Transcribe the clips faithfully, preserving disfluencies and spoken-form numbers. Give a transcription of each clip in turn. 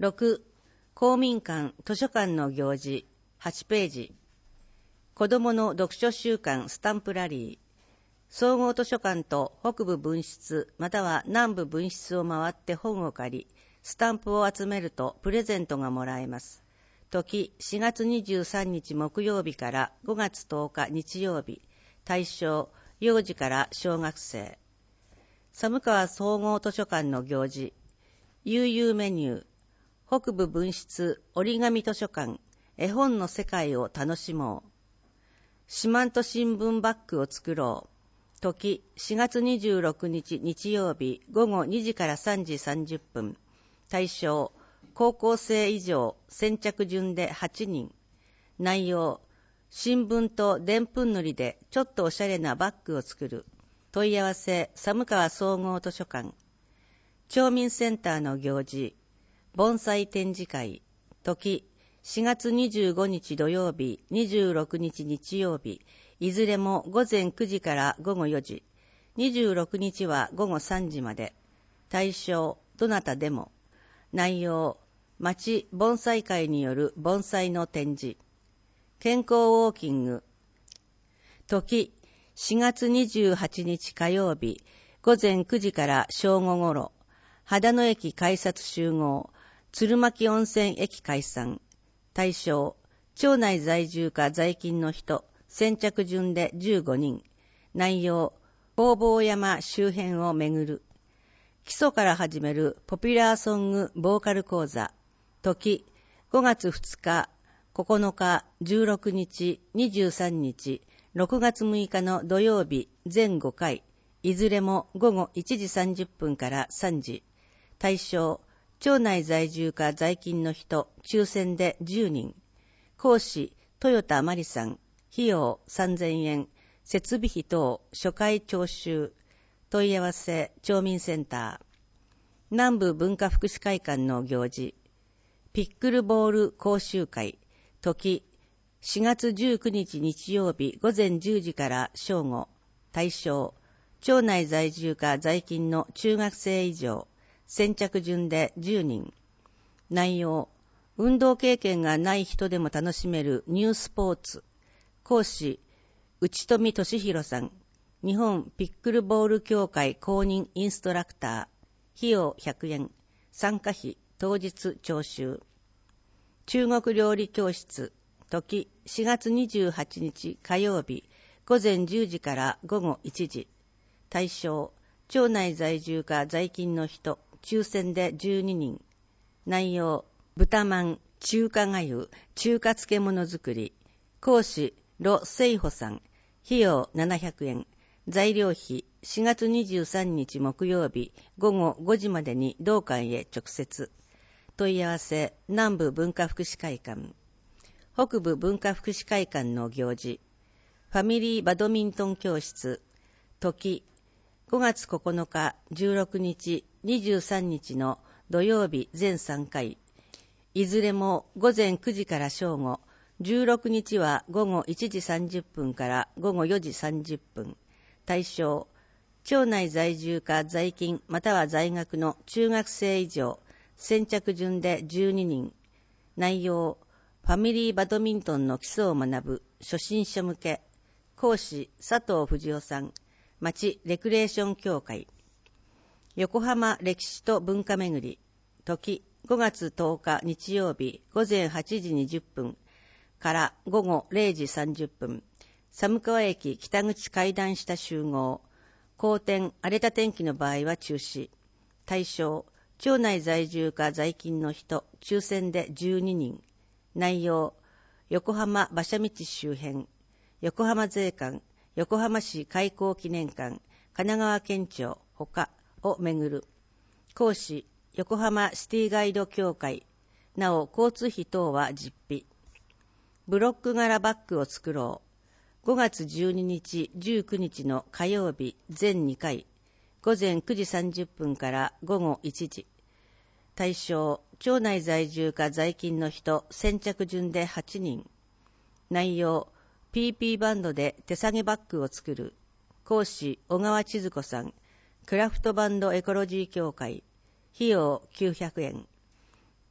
ろく、公民館図書館の行事はちページ、子どもの読書週間スタンプラリー、総合図書館と北部分室または南部分室を回って本を借り、スタンプを集めるとプレゼントがもらえます。時しがつにじゅうさんにち木曜日からごがつとおか日曜日、対象幼児から小学生。寒川総合図書館の行事、悠々メニュー、北部分室折り紙図書館、絵本の世界を楽しもう。四万十新聞バッグを作ろう。時しがつにじゅうろくにち日曜日ごごにじからさんじさんじゅっぷん、対象高校生以上、先着順ではちにん。内容新聞とでんぷん塗りでちょっとおしゃれなバッグを作る。問い合わせ寒川総合図書館。町民センターの行事、盆栽展示会。時しがつにじゅうごにち土曜日にじゅうろくにち日曜日、いずれもごぜんくじからごごよじ、にじゅうろくにちはごごさんじまで。対象どなたでも。内容町盆栽会による盆栽の展示。健康ウォーキング。時しがつにじゅうはちにち火曜日ごぜんくじから正午ごろ、秦野駅改札集合、鶴巻温泉駅解散。対象町内在住か在勤の人、先着順でじゅうごにん。内容弘法山周辺を巡る。基礎から始めるポピュラーソングボーカル講座。時ごがつふつか、ここのか、じゅうろくにち、にじゅうさんにち、ろくがつむいかの土曜日全ごかい、いずれもごごいちじさんじゅっぷんからさんじ。対象町内在住か在勤の人、抽選でじゅうにん。講師豊田真理さん。費用さんぜんえん。設備費等初回徴収。問い合わせ町民センター。南部文化福祉会館の行事、ピックルボール講習会。時しがつじゅうくにち日曜日ごぜんじゅうじから正午。対象町内在住か在勤の中学生以上、先着順でじゅうにん。内容運動経験がない人でも楽しめるニュースポーツ。講師内富俊弘さん。日本ピックルボール協会公認インストラクター。費用ひゃくえん。参加費当日徴収。中国料理教室。時しがつにじゅうはちにち火曜日ごぜんじゅうじからごごいちじ。対象町内在住か在勤の人、抽選でじゅうににん。内容豚まん、中華がゆ、中華漬物作り。講師盧聖穂さん。費用ななひゃくえん。材料費しがつにじゅうさんにち木曜日ごごごじまでに同館へ直接。問い合わせ南部文化福祉会館。北部文化福祉会館の行事、ファミリーバドミントン教室。時ごがつここのか、じゅうろくにち、にじゅうさんにちの土曜日全さんかい、いずれもごぜんくじから正午、じゅうろくにちはごごいちじさんじゅっぷんからごごよじさんじゅっぷん。対象町内在住か在勤または在学の中学生以上、先着順でじゅうににん。内容ファミリーバドミントンの基礎を学ぶ初心者向け。講師佐藤藤夫さん。町レクレーション協会。横浜歴史と文化めぐり。時ごがつとおか日曜日ごぜんはちじにじゅっぷんからごごれいじさんじゅっぷん。寒川駅北口階段下集合。好天荒れた天気の場合は中止。対象町内在住か在勤の人、抽選でじゅうににん。内容横浜馬車道周辺、横浜税関、横浜市開港記念館、神奈川県庁ほかをめぐる。講師横浜シティガイド協会。なお交通費等は実費。ブロック柄バッグを作ろう。ごがつじゅうににちじゅうくにちの火曜日全にかい、ごぜんくじさんじゅっぷんからごごいちじ。対象町内在住か在勤の人、先着順ではちにん。内容 ピーピー バンドで手提げバッグを作る。講師小川千鶴子さん。クラフトバンドエコロジー協会。費用きゅうひゃくえん。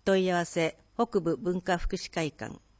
問い合わせ北部文化福祉会館